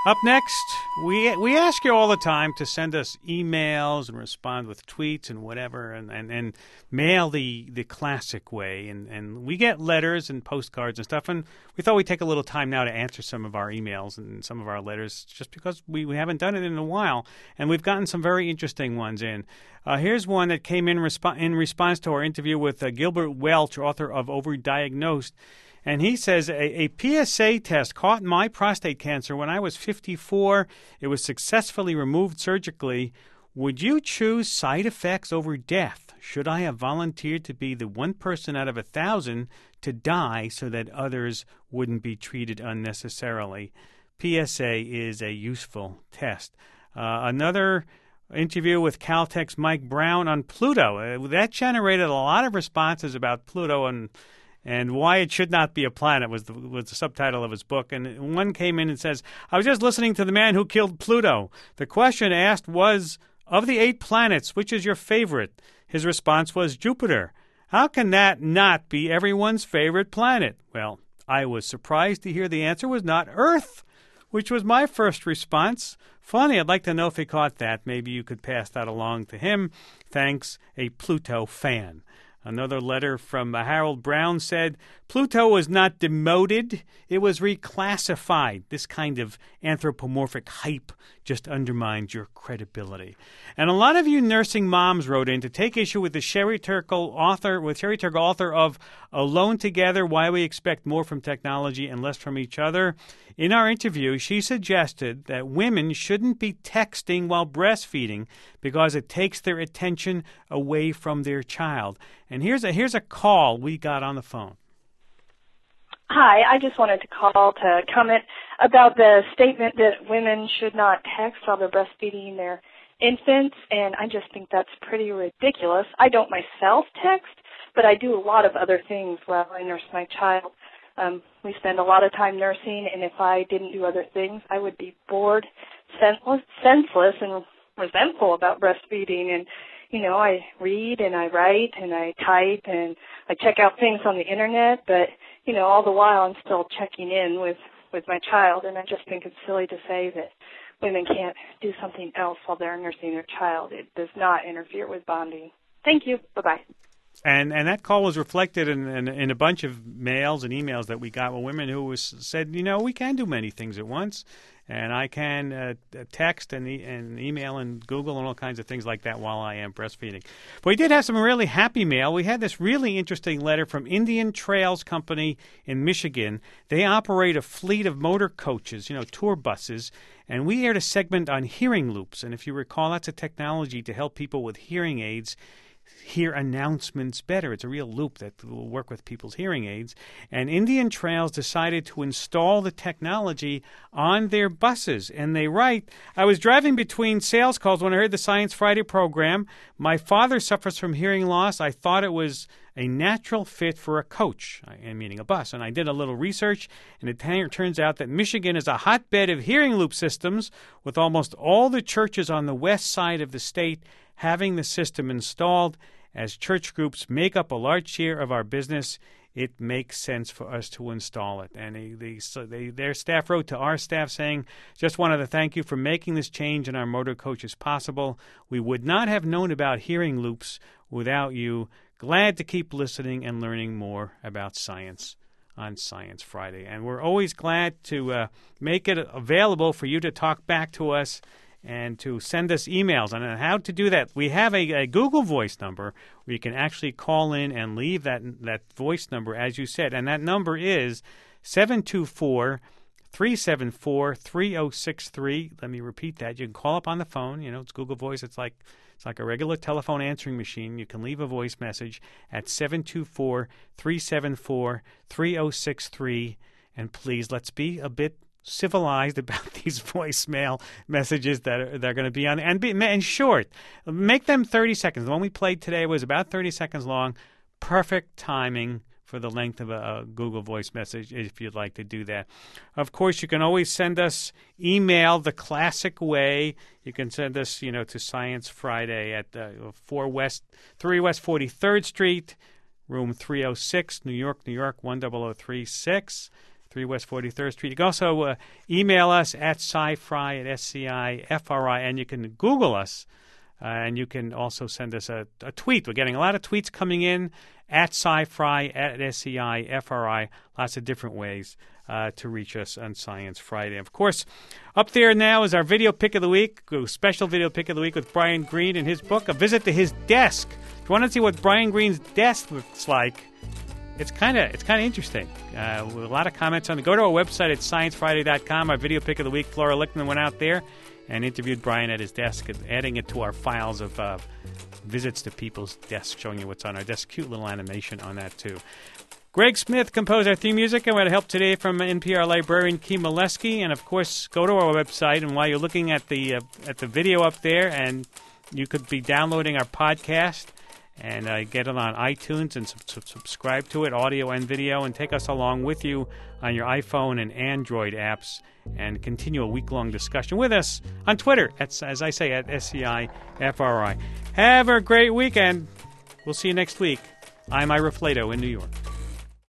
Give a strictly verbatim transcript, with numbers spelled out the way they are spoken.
Up next, we we ask you all the time to send us emails and respond with tweets and whatever, and, and, and mail the, the classic way. And, and we get letters and postcards and stuff, and we thought we'd take a little time now to answer some of our emails and some of our letters just because we, we haven't done it in a while. And we've gotten some very interesting ones in. Uh, here's one that came in, resp- in response to our interview with uh, Gilbert Welch, author of Overdiagnosed. And he says, a, a P S A test caught my prostate cancer when I was fifty-four. It was successfully removed surgically. Would you choose side effects over death? Should I have volunteered to be the one person out of a thousand to die so that others wouldn't be treated unnecessarily? P S A is a useful test. Uh, another interview with Caltech's Mike Brown on Pluto. Uh, that generated a lot of responses about Pluto and And why it should not be a planet was the, was the subtitle of his book. And one came in and says, I was just listening to the man who killed Pluto. The question asked was, of the eight planets, which is your favorite? His response was Jupiter. How can that not be everyone's favorite planet? Well, I was surprised to hear the answer was not Earth, which was my first response. Funny, I'd like to know if he caught that. Maybe you could pass that along to him. Thanks, a Pluto fan. Another letter from Harold Brown said, Pluto was not demoted, it was reclassified. This kind of anthropomorphic hype just undermines your credibility. And a lot of you nursing moms wrote in to take issue with the Sherry Turkle author, with Sherry Turkle, author of Alone Together, Why We Expect More from Technology and Less from Each Other. In our interview, she suggested that women shouldn't be texting while breastfeeding because it takes their attention away from their child. And here's a here's a call we got on the phone. Hi, I just wanted to call to comment about the statement that women should not text while they're breastfeeding their infants, and I just think that's pretty ridiculous. I don't myself text, but I do a lot of other things while I nurse my child. Um, we spend a lot of time nursing, and if I didn't do other things, I would be bored, senseless, senseless and resentful about breastfeeding. And, you know, I read and I write and I type and I check out things on the Internet, but, you know, all the while I'm still checking in with, with my child, and I just think it's silly to say that women can't do something else while they're nursing their child. It does not interfere with bonding. Thank you. Bye-bye. And and that call was reflected in, in, in a bunch of mails and emails that we got with women who was, said, you know, we can do many things at once, and I can uh, text and, e- and email and Google and all kinds of things like that while I am breastfeeding. But we did have some really happy mail. We had this really interesting letter from Indian Trails Company in Michigan. They operate a fleet of motor coaches, you know, tour buses, and we aired a segment on hearing loops. And if you recall, that's a technology to help people with hearing aids hear announcements better. It's a real loop that will work with people's hearing aids. And Indian Trails decided to install the technology on their buses. And they write, I was driving between sales calls when I heard the Science Friday program. My father suffers from hearing loss. I thought it was a natural fit for a coach, meaning a bus. And I did a little research, and it t- turns out that Michigan is a hotbed of hearing loop systems, with almost all the churches on the west side of the state having the system installed. As church groups make up a large share of our business, it makes sense for us to install it. And they, they, so they, their staff wrote to our staff saying, just wanted to thank you for making this change in our motor coaches possible. We would not have known about hearing loops without you. Glad to keep listening and learning more about science on Science Friday. And we're always glad to uh, make it available for you to talk back to us and to send us emails. And how to do that, we have a, a Google Voice number where you can actually call in and leave that that voice number, as you said. And that number is seven two four, three seven four, three zero six three. Let me repeat that. You can call up on the phone. You know, it's Google Voice. It's like it's like a regular telephone answering machine. You can leave a voice message at seven two four, three seven four, three zero six three. And please, let's be a bit civilized about these voicemail messages that are, that are going to be on, and be and short. Make them thirty seconds. The one we played today was about thirty seconds long. Perfect timing for the length of a, a Google Voice message, if you'd like to do that. Of course, you can always send us email the classic way. You can send us, you know, to Science Friday at uh, four West, three West forty-third Street, room three oh six, New York, New York one zero zero three six. three West forty-third Street. You can also uh, email us at scifry at S C I F R I, and you can Google us, uh, and you can also send us a, a tweet. We're getting a lot of tweets coming in at scifry at S C I F R I, lots of different ways uh, to reach us on Science Friday. Of course, up there now is our video pick of the week, a special video pick of the week with Brian Greene and his book, A Visit to His Desk. If you want to see what Brian Greene's desk looks like, It's kind of it's kind of interesting. Uh, with a lot of comments on it. Go to our website at science friday dot com. Our video pick of the week, Flora Lichtman went out there and interviewed Brian at his desk, adding it to our files of uh, visits to people's desks, showing you what's on our desk. Cute little animation on that, too. Greg Smith composed our theme music, and we had help today from N P R librarian Kim Molesky. And, of course, go to our website, and while you're looking at the uh, at the video up there, and you could be downloading our podcast, and uh, get it on iTunes and sub- subscribe to it, audio and video, and take us along with you on your iPhone and Android apps and continue a week-long discussion with us on Twitter, at, as I say, at S C I F R I. Have a great weekend. We'll see you next week. I'm Ira Flato in New York.